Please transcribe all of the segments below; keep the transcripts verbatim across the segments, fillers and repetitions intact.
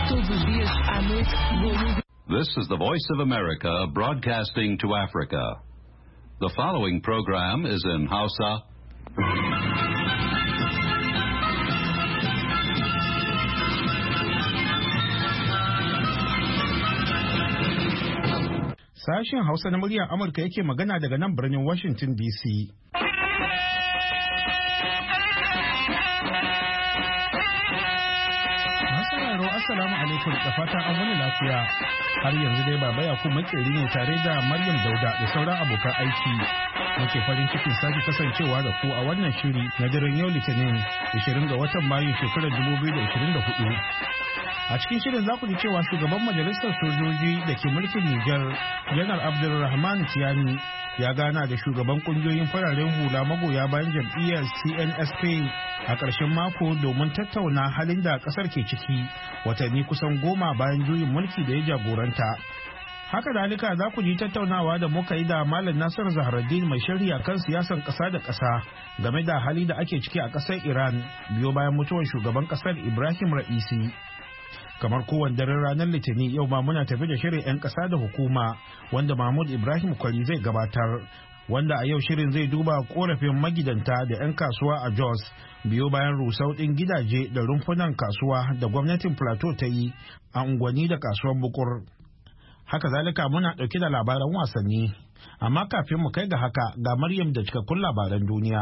This is the Voice of America broadcasting to Africa. The following program is in Hausa. Sashen Hausa na muryar Amurka yake magana daga nan birnin Washington D C. Assalamu alaikum da fatan an wani lafiya. Har yanzu dai Baba Yakubu makeri ne tare da Maryam Dauda da sauran abokan aiki. Muke farin cikin sake kasancewa da ku a wannan shiri na daren yau Litinin ashirin ga watan Mayu shekarar dubu biyu da ashirin da hudu. A cikin shirin za ku ji cewa shugaban majalisar sojoji da ke mulkin Nijar, Janar Abdulrahman Tiyani, ya gana da shugaban kungiyoyin fararen hula magoya bayan jam'iyyar C N S P a ƙarshen mako domin tattauna halin da ƙasar ke ciki watanni kusan goma bayan juyin mulki da ya jagoranta. Haka dalika za ku ji tattaunawa da muka yi da Malam Nasir Zahraddin mai shari'a kan siyasar ƙasa da ƙasa game da hali da ake ciki a ƙasar Iran biyo bayan mutuwar shugaban ƙasar Ibrahim Ra'isi. Kamar kowane daren ranar Litinin yau ma muna tafi da shirin 'yan ƙasa da hukuma wanda Mahmud Ibrahim Kwari zai gabatar, wanda a yau shirin zai duba korafin magidanta da 'yan kasuwa a Jos biyo bayan rusau ɗin gidaje da rumfunan kasuwa da gwamnatin Plateau ta yi a unguwanni da kasuwar Bukur. Haka zalika muna ɗauke da labaran wasanni, amma kafin mu kai ga haka ga Maryam da cikakkun labaran duniya.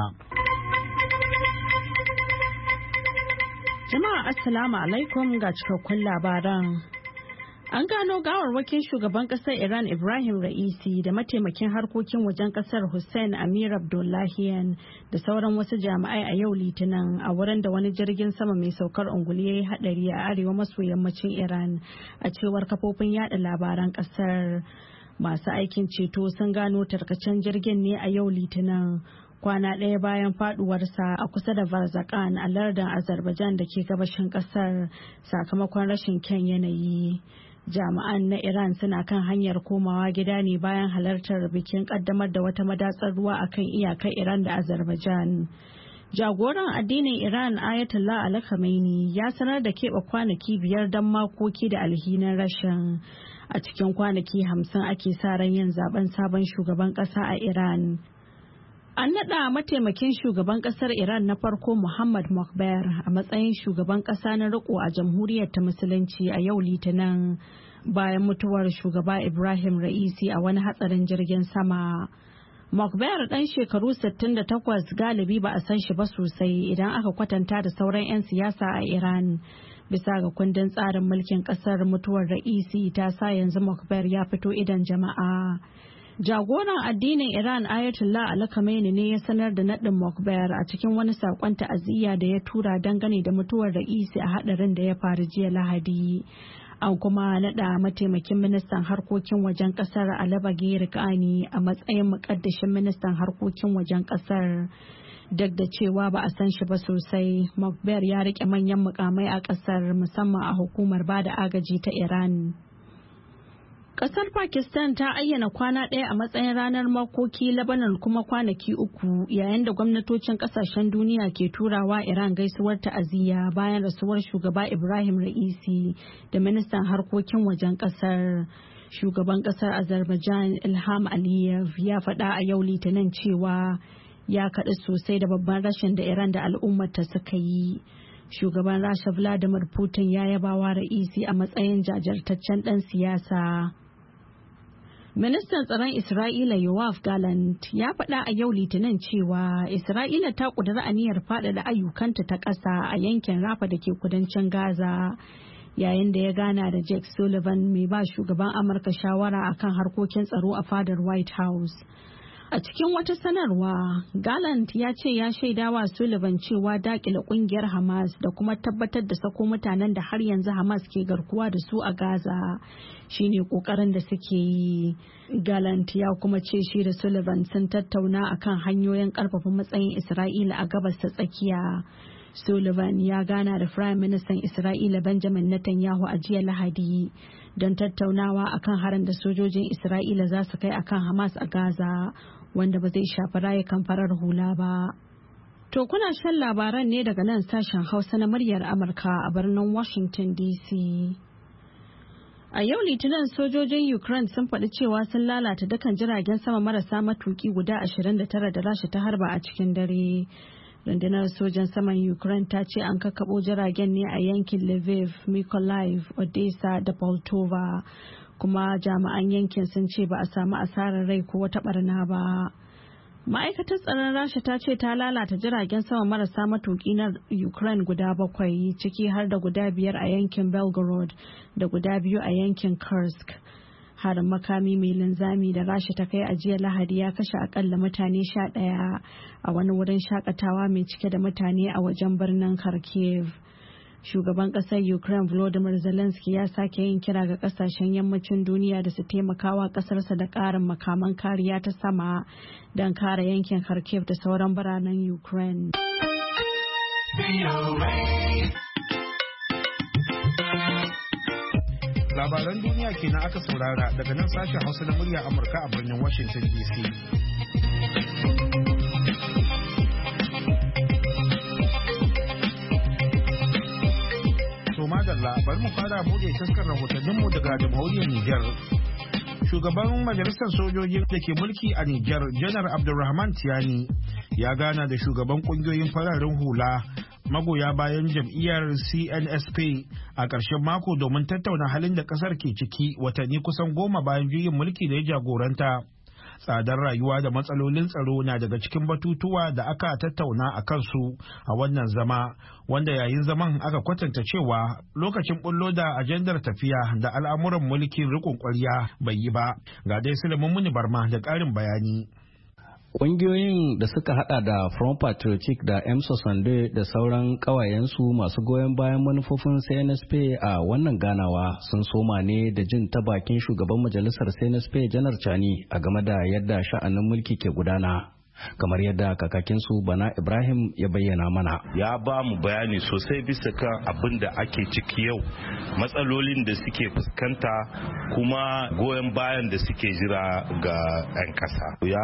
Jama'a Assalamu alaikum ga cikakkun labaran. An gano gawarwakin shugaban kasar Iran Ibrahim Ra'isi da mataimakin harkokin wajen kasar Hussein Amir Abdullahian da sauran wasu jami'ai a yau Litinin a wurin da wani jirgin sama mai saukar ungulu ya yi hadari a arewa maso yammacin Iran, a cewar kafofin yada labaran kasar. Masu aikin ceto sun gano tarkacen jirgin ne a yau Litinin, kwana ɗaya bayan faduwarsa a kusa da Varzakan a lardin Azerbaijan da ke gabashin kasar sakamakon rashin kyan yanayi. Jami'an na Iran suna kan hanyar komawa gida ne bayan halartar bikin kaddamar da wata madatsar ruwa akan iyakar Iran da Azerbaijan. Jagoran addinin Iran Ayatollah Ali Khamenei ya sanar da keɓe kwanaki biyar don makoki da alhinin rashin. A cikin kwanaki hamsin ake sa ran yin zaben sabon shugaban ƙasa a Iran. An naɗa mataimakin shugaban ƙasar Iran na farko Muhammad Mokbar a matsayin shugaban ƙasa na riko a jamhuriyar ta musulunci a yau Litinin bayan mutuwar shugaba Ibrahim Ra'isi a wani hatsarin jirgin sama. Mokbar ɗan shekaru sittin da takwas galibi ba a san shi ba sosai idan aka kwatanta da sauran 'yan siyasa a Iran. Bisa ga kundin tsarin mulkin ƙasar, mutuwar Ra'isi ta sa yanzu Mokbar ya fito idan jama'a. Jagoran addinin Iran Ayatollah Ali Khamenei ne ya sanar da naɗin Mokbar a cikin wani saƙon ta'aziyya da ya tura dangane da mutuwar Ra'isi a haɗarin da ya faru jiya Lahadi. An kuma naɗa mataimakin ministan harkokin wajen ƙasar Ali Bagheri Kani a matsayin muƙaddashin ministan harkokin wajen ƙasar. Duk da cewa ba a san shi ba sosai, Mokbar ya riƙe manyan mukamai a ƙasar, musamman a hukumar bada agaji ta Iran. Kasar Pakistan ta ayyana kwana ɗaya a matsayin ranar makoki Lebanon kuma kwanaki uku, yayin da gwamnatocin kasashen duniya ke turawa Iran gaisuwar ta'aziyya bayan rasuwar shugaba Ibrahim Ra'isi da ministan harkokin wajen kasar. Shugaban kasar Azerbaijan Ilham Aliyev ya faɗa a yau Litinin cewa ya kaɗu sosai da babban rashin da Iran da al'ummarta suka yi. Shugaban Rasha Vladimir Putin ya yabawa Ra'isi a matsayin jajirtaccen ɗan siyasa. Ministan tsaron Isra'ila Yoav Gallant ya faɗa a yau Litinin cewa Isra'ila ta ƙudiri aniyar faɗaɗa ayyukanta ta ƙasa a yankin Rafa da ke kudancin Gaza, yayin da ya gana da Jake Sullivan mai ba shugaban Amurka shawara akan harkokin tsaro a fadar White House. A cikin wata sanarwa, Gallant ya ce ya shaidawa Sullivan cewa dakile kungiyar Hamas da kuma tabbatar da sako mutanen da har yanzu Hamas ke garkuwa da su a Gaza shine kokarin da suke yi. Gallant ya kuma ce shi da Sullivan sun tattauna akan hanyoyin karfafa matsayin Isra'ila a gabas ta tsakiya. Sullivan ya gana da Firayim Ministan Isra'ila Benjamin Netanyahu a jiya Lahadi don tattaunawa akan harin da sojojin Isra'ila za su kai akan Hamas a Gaza, wanda ba zai shafi rayukan farar hula ba. To kuna shan labaran ne daga nan sashen Hausa na muryar Amurka a birnin Washington D C. A yau Litinin sojojin Ukraine sun faɗi cewa sun lalata dukkan jiragen sama marasa matuki guda ashirin da tara da Rasha ta harba a cikin dare. Rundunar sojan saman Ukraine ta ce an kakkaɓo jiragen ne a yankin Lviv, Mykolaiv, Odessa da Poltava. Kuma jami'an yankin sun ce ba a samu asarar rai ko wata barna ba. Ma'aikatar tsaron Rasha ta ce ta lalata jiragen sama marasa matuki na Ukraine guda bakwai, ciki har da guda biyar a yankin Belgorod da guda biyu a yankin Kursk. Harin makami mai linzami da Rasha ta kai a jiya Lahadi ya kashe akalla mutane sha ɗaya a wani wurin shakatawa mai cike da mutane a wajen birnin Kharkiv. Shugaban ƙasar Ukraine Volodymyr Zelensky ya sake yin kira ga ƙasashen yammacin duniya da su taimakawa ƙasarsa da ƙarin makaman kariya ta sama don kare yankin Kharkiv da sauran biranen Ukraine. Labaran duniya kenan aka saurara daga nan sashen Hausa na murya Amurka a birnin Washington D C. Madalla bari mu fara bude taskar rahotanninmu daga jamhuriyar Nijar. Shugaban majalisar sojojin da ke mulki a Nijar, Janar Abdulrahman Tiani, ya gana da shugaban kungiyoyin fararen hula magoya bayan jam'iyyar C N S P a ƙarshen mako domin tattauna halin da ƙasar ke ciki watanni kusan goma bayan juyin mulki da ya jagoranta. Tsadar rayuwa da matsalolin tsaro na daga cikin batutuwa da aka tattauna a kansu a wannan zama, wanda yayin zaman aka kwatanta cewa lokacin bullo da ajandar tafiya da al'amuran mulkin riƙon ƙwarya bai yi ba. Ga dai Sulaiman Muni Barma da ƙarin bayani. Ƙungiyoyin da suka hada da Front Patriotic da M S O Sande da sauran ƙawayensu masu goyon bayan manufofin C N S P a wannan ganawa sun soma ne da jin ta bakin shugaban majalisar C N S P Janar Chani a game da yadda sha'anin mulki ke gudana. Kamar yadda kakakinsu Bana Ibrahim ya bayyana mana. Ya ba mu bayani sosai bisa kan abin da ake ciki yau, matsalolin da suke fuskanta kuma goyon bayan da suke jira ga 'yan ƙasa. Ya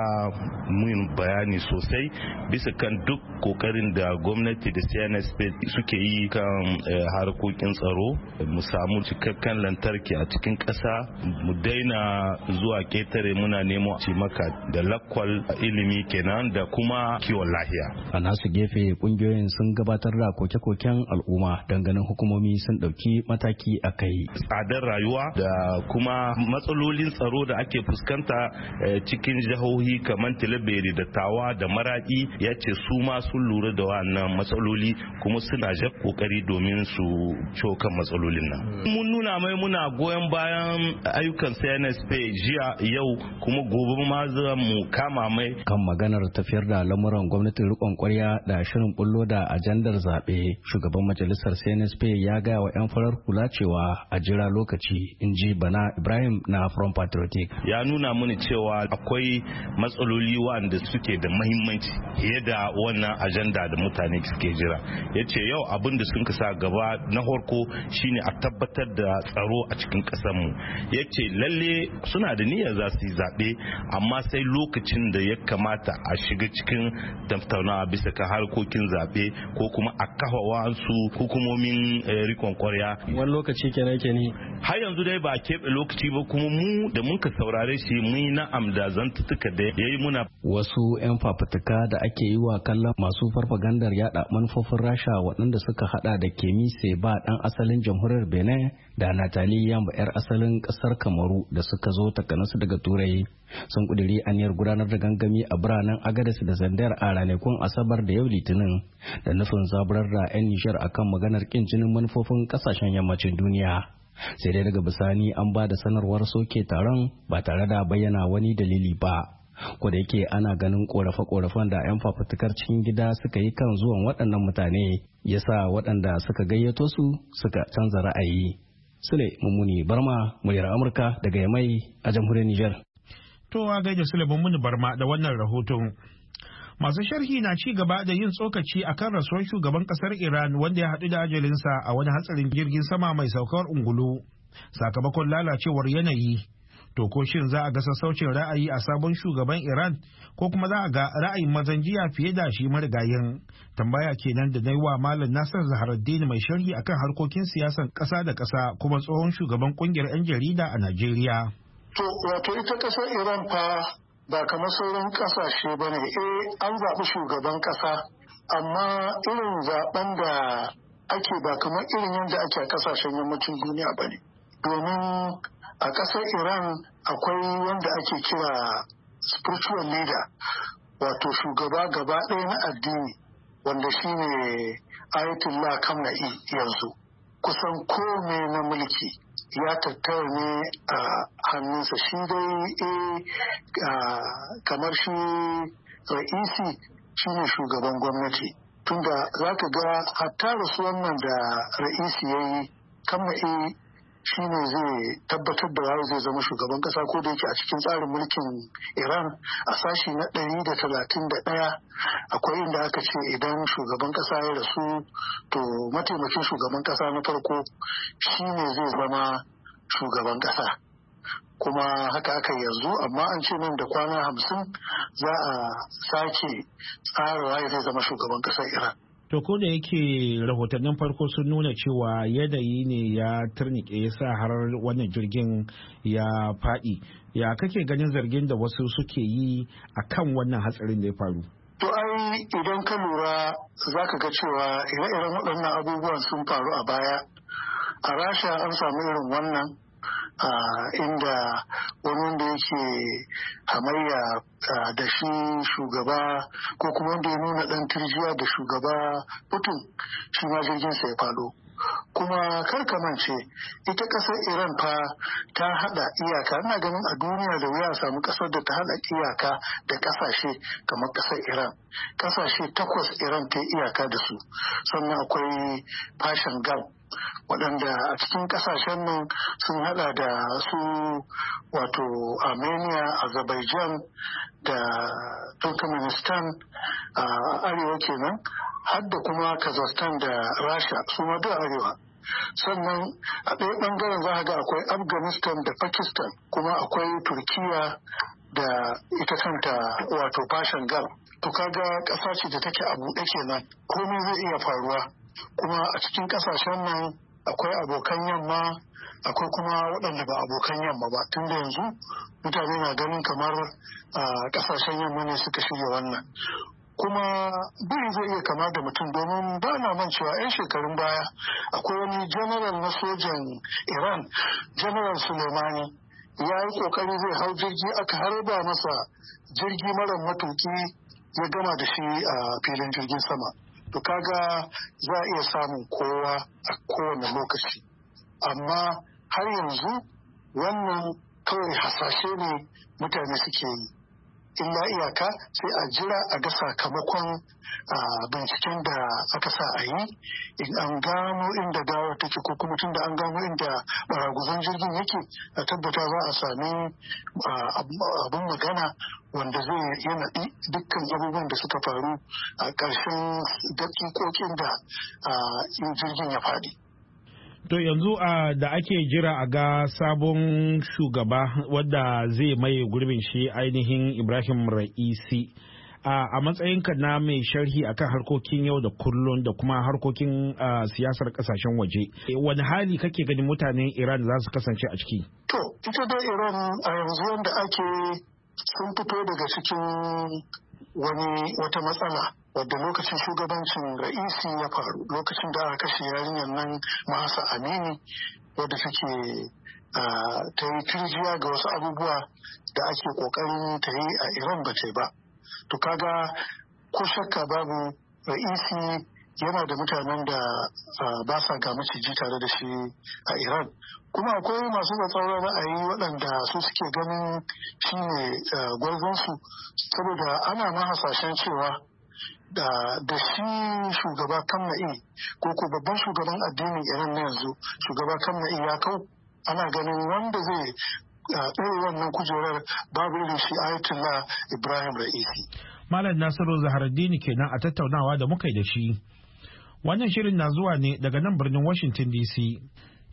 mun bayani sosai bisa kan duk kokarin da gwamnati da C N S P suke yi kan harkokin tsaro, mu samu cikakken lantarki a cikin ƙasa, mu daina zuwa ketare muna nemo cimaka da lakwal ilimi ke kenan da kuma kiwon lahiya. A nasu gefe kungiyoyin sun gabatar da koke-koken al'umma don ganin hukumomi sun ɗauki mataki a kai. Tsadar rayuwa da kuma matsalolin tsaro da ake fuskanta cikin jihohi kamar Tilaberi da Tawa da Maradi, ya ce su ma sun lura da wannan matsaloli kuma suna ja kokari domin su cokan matsalolin nan. Mun nuna mai muna goyon bayan ayyukan C N S P jiya yau kuma gobe ma za mu kama mai. Kan magana maganar tafiyar da lamuran gwamnatin rikon kwarya da shirin bullo da ajandar zaɓe, shugaban majalisar C N S P ya gaya wa 'yan farar hula cewa a jira lokaci, in ji Bana Ibrahim na Front Patriotic. Ya nuna mini cewa akwai matsaloli wanda suke da mahimmanci fiye da wannan ajanda da mutane suke jira. Ya ce yau abin da sun kasa gaba na farko shine a tabbatar da tsaro a cikin ƙasar mu. Ya ce lalle suna da niyyar za su yi zaɓe, amma sai lokacin da ya kamata a shiga cikin tattaunawa bisa kan harkokin zaɓe ko kuma a kafa wasu hukumomin rikon kwarya. Wani lokaci kenan ke ne? Har yanzu dai ba a keɓe lokaci ba, kuma mu da mun ka saurare shi mun yi na'am da zantutuka da ya yi muna. Wasu 'yan fafutuka da ake yi wa kallon masu farfagandar yada manufofin Rasha waɗanda suka hada da Kemi Seba ɗan asalin jamhuriyar Benin da Natali Yamba 'yar asalin ƙasar Kamaru da suka zo takanasu daga Turai sun ƙudiri aniyar gudanar da gangami a biranen Agadez da Zandar a ranakun Asabar da yau Litinin da nufin zaburar da 'yan Nijar akan maganar kin jinin manufofin kasashen yammacin duniya. Sai dai daga bisani an ba da sanarwar soke taron ba tare da bayyana wani dalili ba. Ko da yake ana ganin korafe-korafen da 'yan fafutukar cikin gida suka yi kan zuwan waɗannan mutane yasa waɗanda suka gayyato su suka canza ra'ayi. Sule Mummuni Barma, muryar Amurka daga Yamai a jamhuriyar Nijar. To a gaida Sule Mummuni Barma da wannan rahoton. Masu sharhi na ci gaba da yin tsokaci akan rasuwar shugaban kasar Iran wanda ya haɗu da ajalinsa a wani hatsarin jirgin sama mai saukar ungulu sakamakon lalacewar yanayi. To ko shin za a ga sassaucin ra'ayi a sabon shugaban Iran ko kuma za a ga ra'ayin mazan jiya fiye da shi marigayin? Tambaya kenan da na yi wa Malam Nasir Zaharaddini mai sharhi akan harkokin siyasar ƙasa da ƙasa kuma tsohon shugaban ƙungiyar 'yan jarida a Najeriya. To wato ita ƙasar Iran fa ba kamar sauran ƙasashe ba ne. Eh an zaɓi shugaban ƙasa amma irin zaɓen da ake ba kamar irin yadda ake a ƙasashen yammacin duniya ba ne. Domin a ƙasar Iran akwai wanda ake kira spiritual leader, wato shugaba gaba ɗaya na addini, wanda shine Ayatollah Khamenei yanzu. Kusan kome na mulki ya tattara ne a hannunsa. Shi dai kamar shi Ra'isi shine shugaban gwamnati. Tunda za ka ga hatta rasuwan nan da Ra'isi ya yi, Khamenei shi ne zai tabbatar da waye zai zama shugaban kasa, ko da yake a cikin tsarin mulkin Iran a sashi na ɗari da talatin da ɗaya akwai inda aka ce idan shugaban kasa ya rasu to mataimakin shugaban kasa na farko shi ne zai zama shugaban kasa. Kuma haka aka yanzu, amma an ce nan da kwana hamsin za a sake tsara waye zai zama shugaban kasar Iran. To ko da yake rahotannin farko sun nuna cewa yanayi ne ya turnike ya sa har wannan jirgin ya faɗi, ya kake ganin zargin da wasu suke yi a kan wannan hatsarin da ya faru? To ai idan ka lura za ka ga cewa ire-iren waɗannan abubuwan sun faru a baya. A Rasha an samu irin wannan Uh, inda wani wanda yake hamayya uh, da shi shugaba ko kuma wanda ya nuna ɗan turjiya da shugaba Putin, shi ma jirginsa ya faɗo. Kuma kar ka mance ita ƙasar Iran fa ta haɗa iyaka, ina ganin a duniya da wuya samu ƙasar da ta haɗa iyaka da ƙasashe kamar ƙasar Iran. Ƙasashe takwas Iran ta iyaka da su, sannan akwai Fashan Gam, waɗanda a cikin ƙasashen nan sun hada da su wato Armenia, Azerbaijan da Turkmenistan a arewa kenan, har da kuma Kazakhstan da Rasha su ma da arewa. Sannan a ɗaya ɓangaren za a ga akwai Afghanistan da Pakistan, kuma akwai Turkiya da ita kanta wato Fashan Gam. To kaga ƙasa ce da take a buɗe kenan, komai zai iya faruwa. Kuma a cikin ƙasashen nan akwai abokan yamma, akwai kuma waɗanda ba abokan yamma ba, tun da yanzu mutane na ganin kamar ƙasashen yamma ne suka shirya wannan. Kuma biri zai iya kama da mutum, domin ba na man cewa 'yan shekarun baya akwai wani general na sojan Iran, General Soleimani, ya yi kokari zai hau jirgi, aka harba masa jirgi mara matuki ya gama da shi a filin jirgin sama. To kaga za a iya samun kowa a kowane lokaci, amma har yanzu wannan kawai hasashe ne mutane suke yi. Illa iyaka sai a jira a ga sakamakon binciken da aka sa a yi, in an gano inda gawar take ko kuma tun da an gano inda baraguzan jirgin yake, a tabbata za a sami abin magana wanda zai yana dukkan abubuwan da suka faru a ƙarshen dakikokin da jirgin ya faɗi. To yanzu a da ake jira a ga sabon shugaba wadda zai maye gurbin shi ainihin Ibrahim Ra'isi, a matsayinka na mai sharhi akan harkokin yau da kullum da kuma harkokin siyasar kasashen waje, wani hali kake ganin mutanen Iran za su kasance a ciki? To ita dai Iran a yanzu wanda ake sun fito daga cikin wani wata matsala wadda lokacin shugabancin Ra'isi ya faru, lokacin da aka kashe yarinyar nan Mahsa Amini, wadda take ta yi turjiya ga wasu abubuwa da ake kokarin ta yi a Iran ba ce ba. To kaga ko shakka babu Ra'isi yana da mutanen da ba sa ga maciji tare da shi a Iran. Kuma akwai masu tsatsauran ra'ayi waɗanda su suke ganin shi ne gwarzonsu, saboda ana ma hasashen cewa da da shi shugaba Khamenei ko ko babban shugaban addinin Iran na yanzu, shugaba Khamenei ya kau, ana ganin wanda zai ɗaya wannan kujerar babu irin shi Ayatollah Ibrahim Ra'isi. Malam Nasiru Zaharaddini kenan a tattaunawa da muka yi da shi. Wannan shirin na zuwa ne daga nan birnin Washington D C.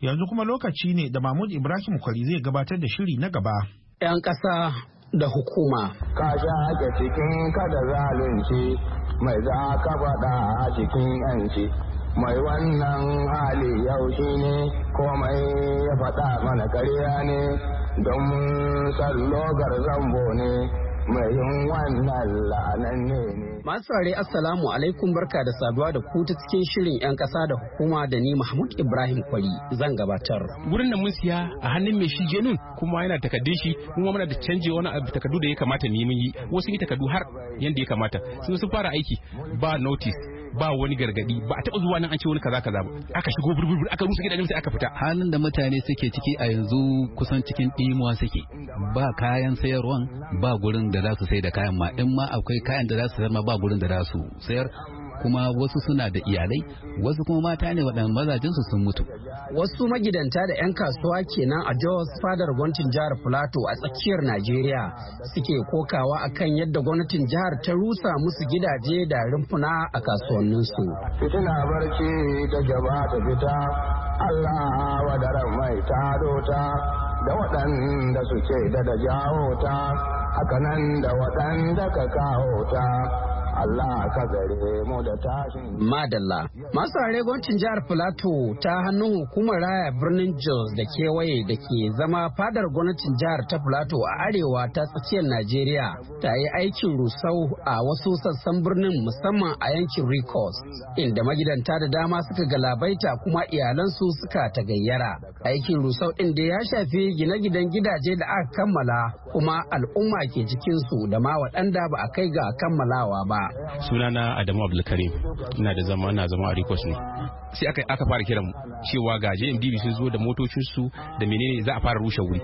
Yanzu kuma lokaci ne da Mahmud Ibrahim Kwari zai gabatar da shiri na gaba. 'Yan ƙasa da hukuma. Ka sha cikin kada zalunci mai za ka faɗa a cikin 'yanci. Mai wannan hali yau shi ne komai ya faɗa mana karya ne don sallogar zambo ne mai yin wannan la'anan ne. Masu saurare Assalamu alaikum, barka da saduwa da ku ta cikin shirin 'yan ƙasa da hukuma da ni Mahmud Ibrahim Kwari zan gabatar. Wurin da mun siya a hannun mai shi genun kuma yana takardun shi kuma muna da canje wani abu takardu da ya kamata ne mun yi wasu yi takardu har yanda ya kamata sun sun fara aiki ba notice ba wani gargadi ba a taba zuwa nan an ce wani kaza kaza ba aka shigo burbur aka rusa gidajen sai aka fita. Halin da mutane suke ciki a yanzu kusan cikin dimuwa suke, ba kayan sayarwan ba gurin da za su sai da kayan ma in ma akwai kayan da za su sayar ma ba gurin da za su sayar, kuma wasu suna da iyalai wasu kuma mata ne waɗanda mazajinsu sun mutu. Wasu magidanta da 'yan kasuwa kenan a Jos fadar gwamnatin jihar Plateau a tsakiyar Najeriya suke kokawa akan yadda gwamnatin jihar ta rusa musu gidaje da rumfuna a kasuwanninsu. Fitina barci ta gaba ta fita, Allah wadaran mai tado ta da waɗanda suke da da jawo ta, hakanan da waɗanda ka kawo ta. Allah ka gare mu da tashin. Madalla. Masu rare gwamnatin jihar Plateau ta hannun hukumar raya birnin Jos da kewaye da ke zama fadar gwamnatin jihar ta Plateau a arewa ta tsakiyar Najeriya ta yi aikin rusau a wasu sassan birnin musamman a yankin Rikos, inda magidanta da dama suka galabaita kuma iyalansu suka tagayyara. Aikin rusau ɗin da ya shafi gine-ginen gidaje da aka kammala kuma al'umma ke cikinsu da ma waɗanda ba a kai ga kammalawa ba. Sunana Adamu Abdulkarim, ina da zama na zama a Rikos ne. Sai aka aka fara kiran mu cewa ga J M D B sun zo da motocin su da menene za a fara rushe wuri.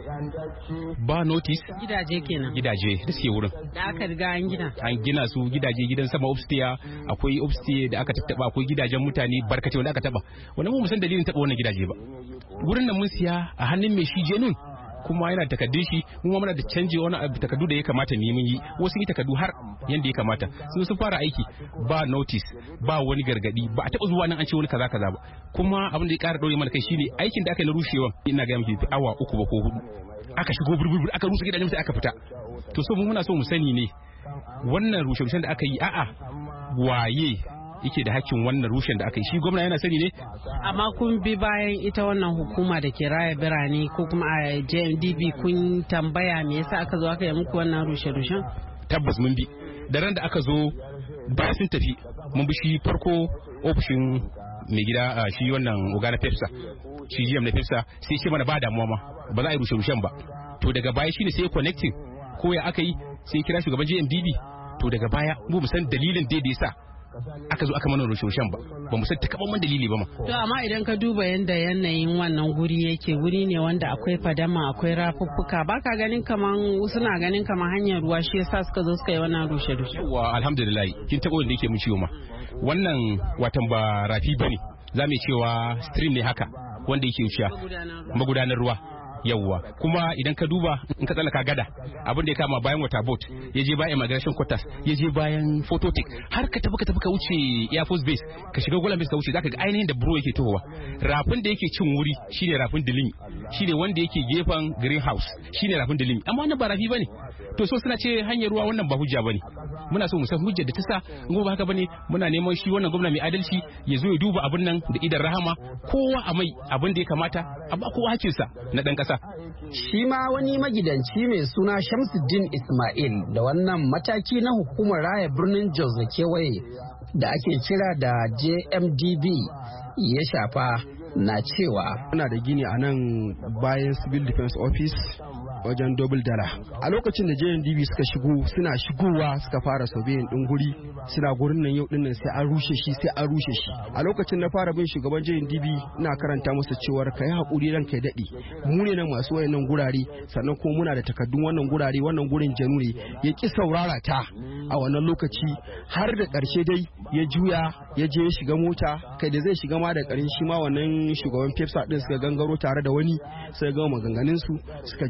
Ba notice. Gidaje kenan. Gidaje da suke wurin. Da aka riga an gina. An gina su gidaje gidan sama upstairs, akwai upstairs da aka tattaba, akwai gidajen mutane barkatai wanda aka taba. Wannan mu san dalilin taba wannan gidaje ba. Wurin nan mun siya a hannun mai shi genun kuma yana takardun shi kuma muna da canje wani abu takardu da ya kamata ne mun yi wasu yi takardu har yanda ya kamata sun sun fara aiki ba notice ba wani gargadi ba a taba zuwa nan an ce wani kaza kaza ba kuma abin da ya kara daure mana kai shine aikin da aka yi na rushewa ina ga miki awa uku ba ko hudu aka shigo burbur aka rusa gidajen sai aka fita. To so muna so mu sani ne wannan rushe-rushen da aka yi a'a waye yake da hakkin wannan rushen da aka yi, shi gwamna yana sani ne. Amma kun bi bayan ita wannan hukuma da ke raya birane ko kuma a J M D B kun tambaya me yasa aka zo aka yi muku wannan rushe-rushen? Tabbas mun bi, da ran da aka zo bayan sun tafi mun bi shi farko ofishin mai gida shi wannan oga na Pepsa, shi G M na Pepsa sai ce mana ba damuwa ma ba za a yi rushe-rushen ba. To daga baya shine sai connecting ko ya aka yi sai kira shugaban J M D B, to daga baya mu san dalilin da ya sa aka zo aka mana rushe-rushen ba ba mu san takamaiman dalili ba ma. To amma idan ka duba yanda yanayin wannan guri yake, wuri ne wanda akwai fadama akwai rafuffuka, baka ganin kaman suna ganin kaman hanyar ruwa shi yasa suka zo suka yi wannan rushe-rushe? Wa alhamdulillah kin tabo da yake mun ciwo ma wannan watan ba rafi bane, za mu cewa stream ne haka wanda yake wuciya magudanar ruwa. Yawwa kuma idan ka duba in ka tsallaka gada abin da ya kama bayan water boat ya je bayan immigration quarters ya je bayan phototic har ka tafi ka tafi ka wuce air force base ka shiga golan base ka wuce zaka ga ainihin da bro yake tohowa. Rafin da yake cin wuri shine rafin Dilimi, shine wanda yake gefen greenhouse shine rafin Dilimi, amma wannan ba rafi bane. To so suna ce hanyar ruwa wannan ba hujja bane, muna so mu san hujjar da ta sa in ba haka bane muna neman shi wannan gwamna mai adalci ya zo ya duba abin nan da idan rahama, kowa a mai abin da ya kamata a ba kowa hakinsa na dan kasa. Shi ma wani magidanci mai suna Shamsuddin Ismail da wannan mataki na hukumar raya birnin Jos da kewaye da ake kira da J M D B ya shafa na cewa muna da gini a nan bayan Civil Defense Office wajen double dala. A lokacin da J M D B suka shigo suna shigowa suka fara surveying din guri, suna gurin nan yau dinnan sai an rushe shi sai an rushe shi. A lokacin na fara bin shugaban J M D B ina karanta masa cewar kai hakuri ran kai dadi, mu ne nan masu wayannan gurare sannan kuma muna da takaddun wannan gurare, wannan gurin janu ne. Ya ki saurara ta a wannan lokaci har da karshe dai ya juya ya je ya shiga mota, kai da zai shiga ma da karin shi ma wannan shugaban Pepsa din suka gangaro tare da wani sai ga maganganun su suka juya.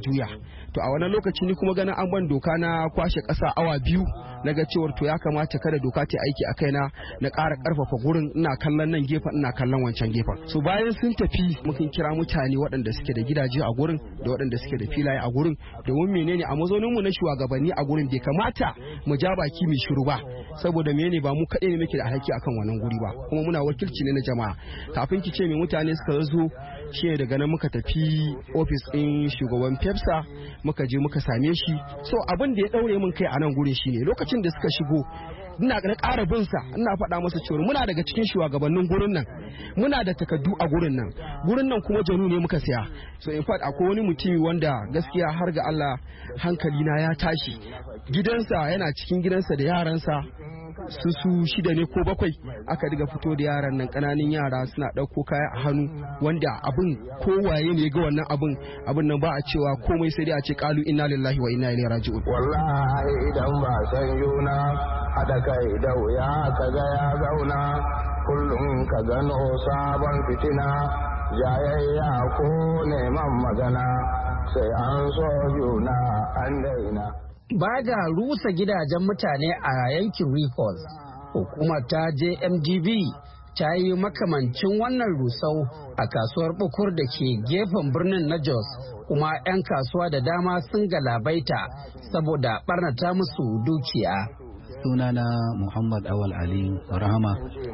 to a wannan lokaci ni kuma ganin an ban doka na kwashe ƙasa awa biyu na ga cewar to ya kamata kada doka ta aiki a kaina na ƙara ƙarfafa gurin ina kallon nan gefen ina kallon wancan gefen. So bayan sun tafi mukan kira mutane waɗanda suke da gidaje a gurin da waɗanda suke da filaye a gurin domin menene a mazaunin mu na shugabanni a gurin bai kamata mu ja baki mai shiru ba saboda menene ba mu kaɗai ne muke da alhaki akan wannan guri ba kuma muna wakilci ne na jama'a. Kafin ki ce me mutane suka zo shi daga nan muka tafi ofis ɗin shugaban FEPSA muka je muka same shi. So abin da ya ɗaure min kai a nan gurin shine lokacin da suka shigo ina ga ƙara bin sa ina faɗa masa cewa muna daga cikin shugabannin gurin nan muna da takardu a gurin nan gurin nan kuma janu ne muka siya. So in fact akwai wani mutumi wanda gaskiya har ga Allah hankali na ya tashi gidansa yana cikin gidansa da yaransa su su shida ne ko bakwai aka diga fito da yaran nan kananan yara suna ɗauko kaya a hannu wanda abin kowaye ne ga wannan abin abin nan ba a cewa komai sai dai a ce kalu inna lillahi wa inna ilaihi raji'un. Wallahi idan ba san yuna hada kai da wuya ka ga ya zauna kullum ka gano sabon fitina jayayya ko neman magana sai an so yuna an daina. Ba da rusa gidajen mutane a yankin Rikos, hukumar ta J M D B ta yi makamancin wannan rusau a kasuwar Bukur da ke gefen birnin na Jos, kuma 'yan kasuwa da dama sun galabaita saboda barnata musu dukiya. Sunana Muhammad Awal Ali Rahama,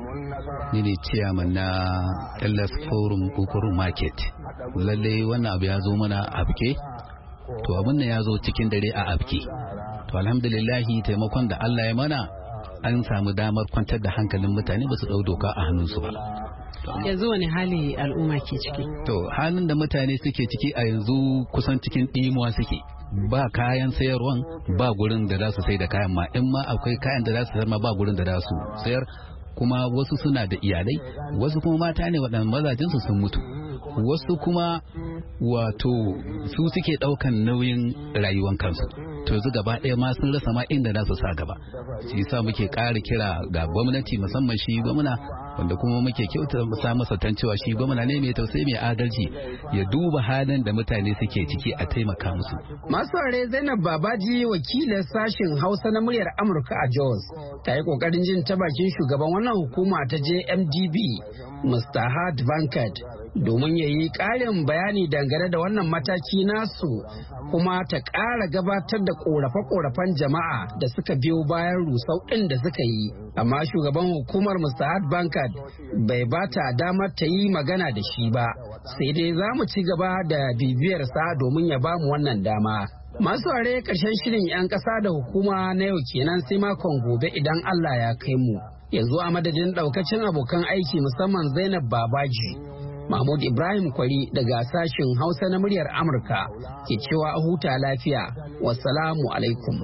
ni ne ciyaman na Ellis Forum Bukur Market. Lallai wannan abu ya zo mana a abke. To abin nan ya zo cikin dare a abki. To alhamdulillahi taimakon da Allah ya mana an samu damar kwantar da hankalin mutane ba su ɗau doka a hannunsu ba. Yanzu wani hali al'umma ke ciki? To halin da mutane suke ciki a yanzu kusan cikin ɗimuwa suke. Ba kayan sayarwan ba gurin da za su sai da kayan ma in ma akwai kayan da za su sayar ma ba gurin da za su sayar kuma wasu suna da iyalai wasu kuma mata ne waɗanda mazajensu sun mutu. Wasu kuma wato su suke ɗaukan nauyin rayuwan kansu to yanzu gaba ɗaya ma sun rasa ma inda za su sa gaba. Shi yasa muke ƙara kira ga gwamnati musamman shi gwamna wanda kuma muke kyauta sa masa tancewa shi gwamna ne mai tausayi mai adalci ya duba halin da mutane suke ciki a taimaka musu. Masu are Zainab Babaji wakilin sashen Hausa na muryar Amurka a Jos ta yi kokarin jin ta bakin shugaban wannan hukuma ta J M D B Mister Hart Bankat domin ya yi ƙarin bayani dangane da wannan mataki nasu kuma ta ƙara gabatar da ƙorafe-ƙorafen jama'a da suka biyo bayan rusau ɗin da suka yi. Amma shugaban hukumar Mister Hart Bankat bai ba ta damar ta yi magana da shi ba, sai dai za mu ci gaba da bibiyarsa domin ya ba mu wannan dama. Masu ware ƙarshen shirin 'yan ƙasa da hukuma na yau kenan sai makon gobe idan Allah ya kai mu. Yanzu a madadin ɗaukacin abokan aiki musamman Zainab Babaji. Mahmud Ibrahim Kwari daga sashen Hausa na muryar Amurka ke cewa a huta lafiya. Wassalamu alaikum.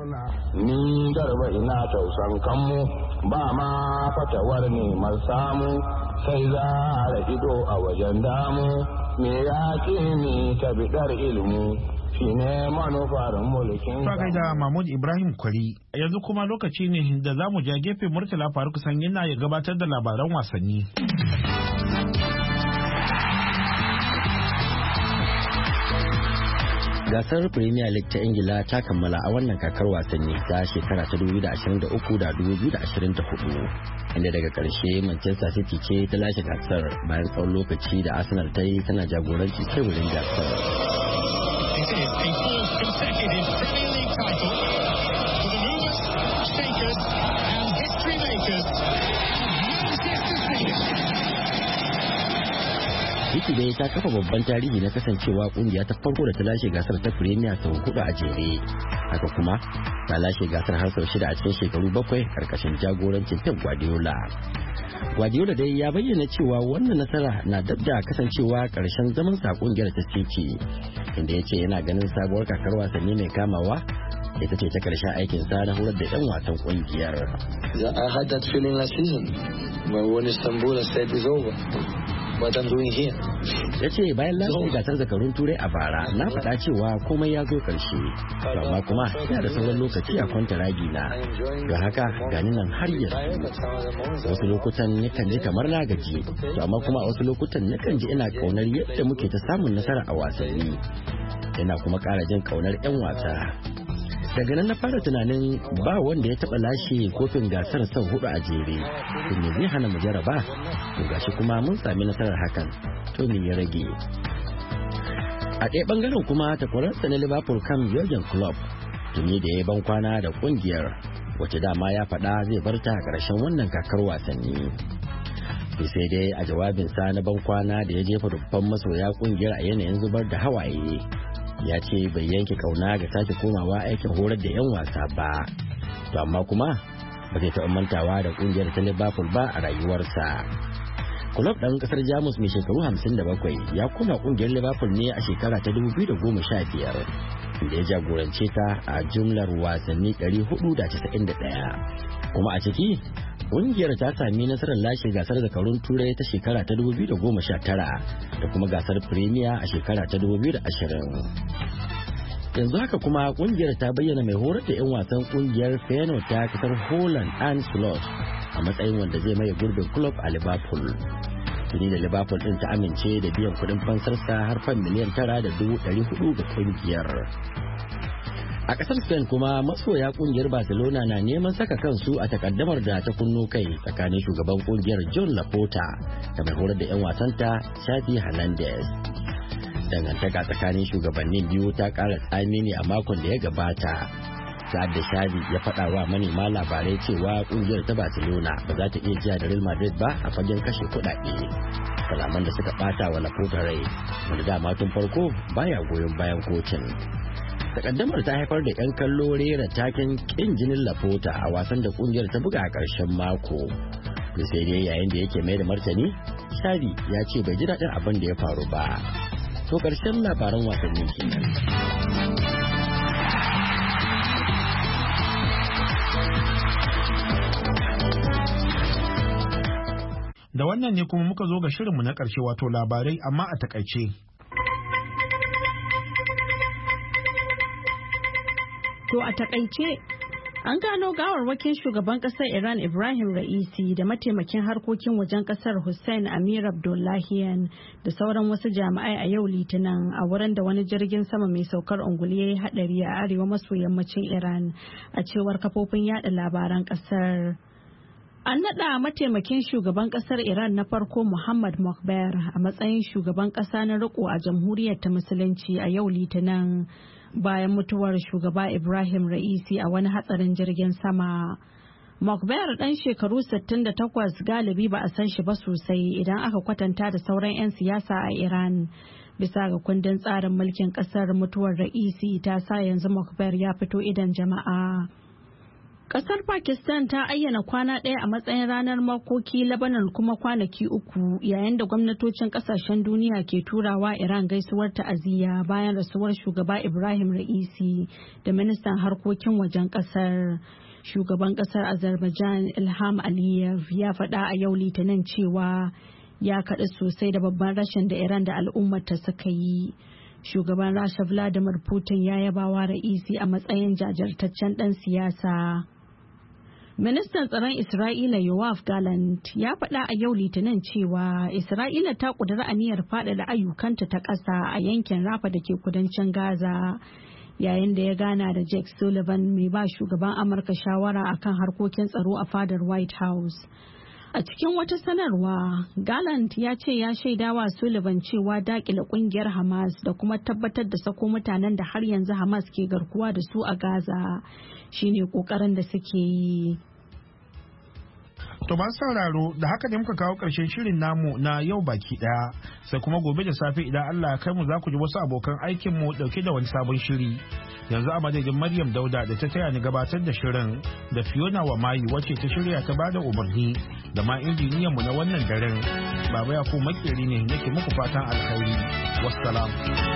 Ni garba ina tausan kanmu ba ma fatawar neman samu sai za a ido a wajen damu me ya ce ni ta bidar ilimi shine manufar mulkin. Fakai da Mahmud Ibrahim Kwari yanzu kuma lokaci ne da za mu ja gefe Murtala Faruk Sanyina ya gabatar da labaran wasanni. Gasar Premier League ta Ingila ta kammala a wannan kakar wasanni ta shekara ta dubu da ashirin da uku da dubu da ashirin da hudu inda daga karshe Manchester City ce ta lashe gasar bayan tsawon lokaci da Arsenal ta yi tana jagoranci teburin gasar. City dai ta kafa babban tarihi na kasancewa kungiya ta farko da ta lashe gasar ta Premier sau hudu a jere. Haka kuma ta lashe gasar har sau shida a cikin shekaru bakwai karkashin jagorancin Pep Guardiola. Guardiola dai ya bayyana cewa wannan nasara na dab da kasancewa karshen zaman sa kungiyar ta City, inda ya ce yana ganin sabuwar kakar wasanni mai kamawa ita ce ta karshen aikin sa na horar da 'yan wasan kungiyar. I had that feeling last season when Istanbul said it's over. Ya ce bayan lashe gasar zakarun turai a bara na faɗa cewa komai ya zo ƙarshe, amma kuma ina da sauran lokaci a kwanta ragi na, don haka gani nan har yanzu. Wasu lokutan nakan ji kamar na gaji, to amma kuma a wasu lokutan nakan ji ina kaunar yadda muke ta samun nasara a wasanni, ina kuma ƙara jin kaunar 'yan wasa. Daga nan na fara tunanin ba wanda ya taɓa lashe kofin gasar sau hudu a jere, to me zai hana mu jaraba? To gashi kuma mun sami nasarar hakan, to me ya rage? A ɗaya ɓangaren kuma takwararsa na Liverpool kan Jurgen Klopp tuni da ya ban kwana da ƙungiyar, wacce dama ya faɗa zai bar ta a ƙarshen wannan kakar wasanni. Sai dai a jawabinsa na ban kwana da ya jefa dubban masoya ƙungiyar a yanayin zubar da hawaye, ya ce bai yanke kauna ga sake komawa aikin horar da 'yan wasa ba, to amma kuma ba zai taɓa mantawa da ƙungiyar ta Liverpool ba a rayuwarsa. Kulob ɗan ƙasar Jamus mai shekaru hamsin da bakwai ya koma ƙungiyar Liverpool ne a shekara ta dubu biyu da goma sha biyar, inda ya jagorance ta a jumlar wasanni ɗari hudu da casa'in da ɗaya, kuma a ciki ƙungiyar ta sami nasarar lashe gasar zakarun turai ta shekara ta dubu biyu da goma sha tara da kuma gasar Premier a shekara ta dubu biyu da ashirin. Yanzu haka kuma ƙungiyar ta bayyana mai horar da 'yan wasan ƙungiyar Feyenoord ta kasar Holland Arne Slot a matsayin wanda zai maye gurbin club a Liverpool. Tuni da Liverpool ɗin ta amince da biyan kuɗin fansarsa har fan miliyan tara da dubu ɗari hudu ga ƙungiyar. A ƙasar Spain kuma masoya ƙungiyar Barcelona na neman saka kansu a takaddamar da ta kunno kai tsakanin shugaban ƙungiyar John Laporta da mai horar da 'yan wasanta Xavi Hernandez. Dangantaka tsakanin shugabannin biyu ta ƙara tsami ne a makon da ya gabata, sa'ad da Xavi ya faɗa wa manema labarai cewa ƙungiyar ta Barcelona ba za ta iya jiya da Real Madrid ba a fagen kashe kuɗaɗe. Kalaman da suka ɓata wa Laporta rai, wanda dama tun farko baya goyon bayan kocin. Takaddamar ta haifar da 'yan kallo rera taken kin jinin Laporta a wasan da kungiyar ta buga a ƙarshen mako. To sai dai yayin da yake mai da martani, Xavi ya ce bai ji daɗin abin da ya faru ba. To ƙarshen labaran wasanni kenan. Da wannan ne kuma muka zo ga shirinmu na ƙarshe, wato labarai amma a takaice. To a takaice, an gano gawarwakin shugaban kasar Iran Ibrahim Ra'isi da mataimakin harkokin wajen kasar Hussein Amir Abdullahian da sauran wasu jami'ai a yau Litinin a wurin da wani jirgin sama mai saukar ungulu ya yi hadari a arewa maso yammacin Iran, a cewar kafofin yada labaran kasar. An naɗa mataimakin shugaban kasar Iran na farko Muhammad Mokhber a matsayin shugaban kasa na riko a jamhuriyar ta musulunci a yau Litinin, bayan mutuwar shugaba Ibrahim Ra'isi a wani hatsarin jirgin sama. Mokhber ɗan shekaru sittin da takwas galibi ba a san shi ba sosai idan aka kwatanta da sauran 'yan siyasa a Iran. Bisa ga kundin tsarin mulkin ƙasar, mutuwar Ra'isi ta sa yanzu Mokhber ya fito idan jama'a. Kasar Pakistan ta ayyana kwana ɗaya a matsayin ranar makoki Lebanon kuma kwanaki uku, yayin da gwamnatocin kasashen duniya ke turawa Iran gaisuwar ta'aziyya bayan rasuwar shugaba Ibrahim Ra'isi da ministan harkokin wajen kasar. Shugaban kasar Azerbaijan Ilham Aliyev ya faɗa a yau Litinin cewa ya kaɗu sosai da babban rashin da Iran da al'ummarta suka yi. Shugaban Rasha Vladimir Putin ya yabawa Ra'isi a matsayin jajirtaccen ɗan siyasa. Ministan tsaron Isra'ila Yoav Gallant ya faɗa a yau Litinin cewa Isra'ila ta ƙudiri aniyar faɗaɗa ayyukanta ta ƙasa a yankin Rafa da ke kudancin Gaza, yayin da ya gana da Jake Sullivan mai ba shugaban Amurka shawara akan harkokin tsaro a fadar White House. A cikin wata sanarwa, Gallant ya ce ya shaidawa Sullivan cewa dakile kungiyar Hamas da kuma tabbatar da sako mutanen da har yanzu Hamas ke garkuwa da su a Gaza shine kokarin da suke yi. To masu sauraro, da haka ne muka kawo ƙarshen shirin namu na yau baki ɗaya, sai kuma gobe da safe idan Allah ya kai mu za ku ji wasu abokan aikin mu dauke da wani sabon shiri. Yanzu a madadin Maryam Dauda da ta taya ni gabatar da shirin, da Fiona Wamayi wacce ta shirya ta bada umarni, da ma injiniyan mu na wannan daren, Baba Yakubu Makeri ne nake muku fatan alkhairi. Wassalam.